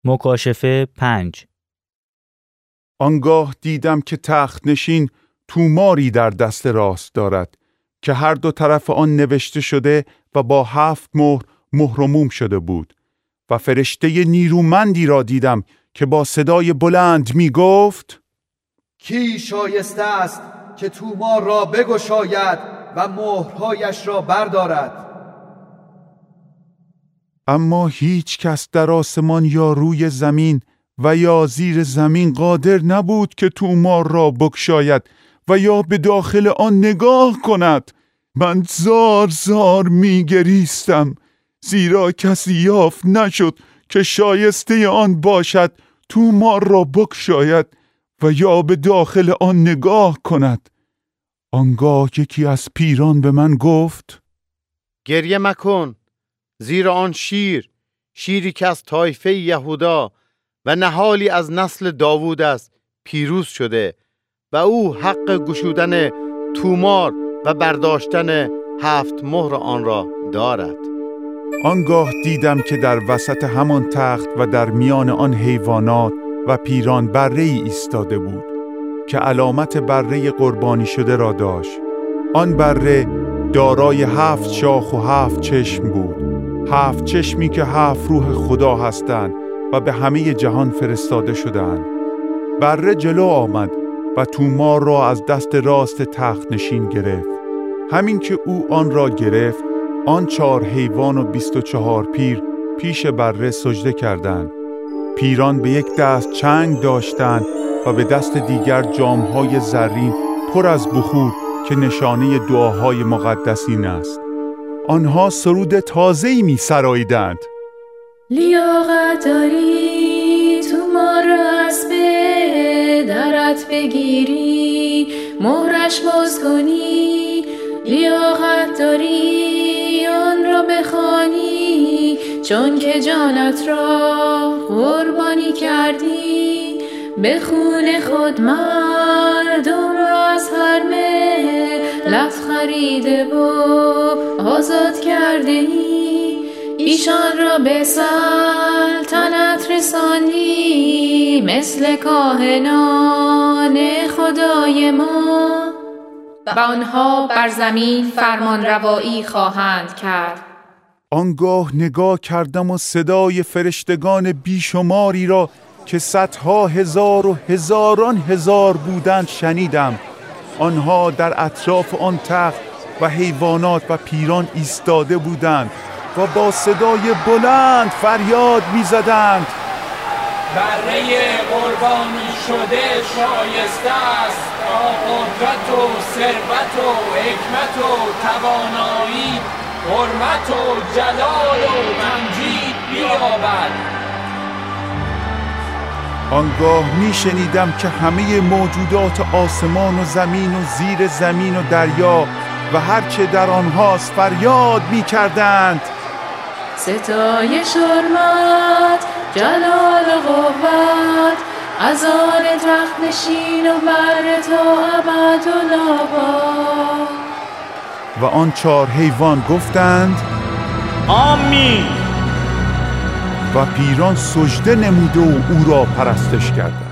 مکاشفه 5. آنگاه دیدم که تخت نشین توماری در دست راست دارد که هر دو طرف آن نوشته شده و با 7 مهر مهرموم شده بود و فرشته نیرومندی را دیدم که با صدای بلند می گفت: کی شایسته است که تومار را بگشاید و مهرهایش را بردارد؟ اما هیچ کس در آسمان یا روی زمین و یا زیر زمین قادر نبود که تومار را بگشاید و یا به داخل آن نگاه کند. من زار زار می گریستم، زیرا کسی یافت نشد که شایسته آن باشد تومار را بگشاید و یا به داخل آن نگاه کند. آنگاه یکی از پیران به من گفت: گریه مکن، زیرا آن شیری که از طایفه یهودا و نهالی از نسل داوود است پیروز شده و او حق گشودن تومار و برداشتن 7 مهر آن را دارد. آنگاه دیدم که در وسط همان تخت و در میان آن حیوانات و پیران بره‌ای ایستاده بود که علامت بره قربانی شده را داشت. آن بره دارای 7 شاخ و 7 چشم بود، 7 چشمی که 7 روح خدا هستند و به همه جهان فرستاده شدند. بره جلو آمد و تومار را از دست راست تخت نشین گرفت. همین که او آن را گرفت، آن 4 حیوان و 24 پیر پیش بره سجده کردند. پیران به یک دست چنگ داشتند و به دست دیگر جامهای زرین پر از بخور که نشانه دعاهای مقدسین است. آنها سرود تازه‌ای می سراییدند: لیاقت داری تومار را از به درت بگیری، مهرش باز کنی. لیاقت داری آن را بخوانی، چون که جانت را قربانی کردی. به خون خود مردم را از هر ملت خریده و آزاد کرده ای. ایشان را به سلطنت رساندی، مثل کاهنان خدای ما، و آنها بر زمین فرمان روایی خواهند کرد. آنگاه نگاه کردم و صدای فرشتگان بیشماری را که صدها هزار و هزاران هزار بودند شنیدم. آنها در اطراف آن تخت و حیوانات و پیران ایستاده بودند و با صدای بلند فریاد می‌زدند: بره قربانی شده شایسته است تا قدرت و ثروت و حکمت و توانایی، حرمت و جلال و تمجید بیابد. آنگاه میشنیدم که همه موجودات آسمان و زمین و زیر زمین و دریا و هرچه در آنهاست فریاد می‌کردند: ستایش حرمت جلال و قوت از آن تخت نشین و بر تا ابدالآباد. و آن 4 حیوان گفتند: آمین. و پیران سجده نموده و او را پرستش کردند.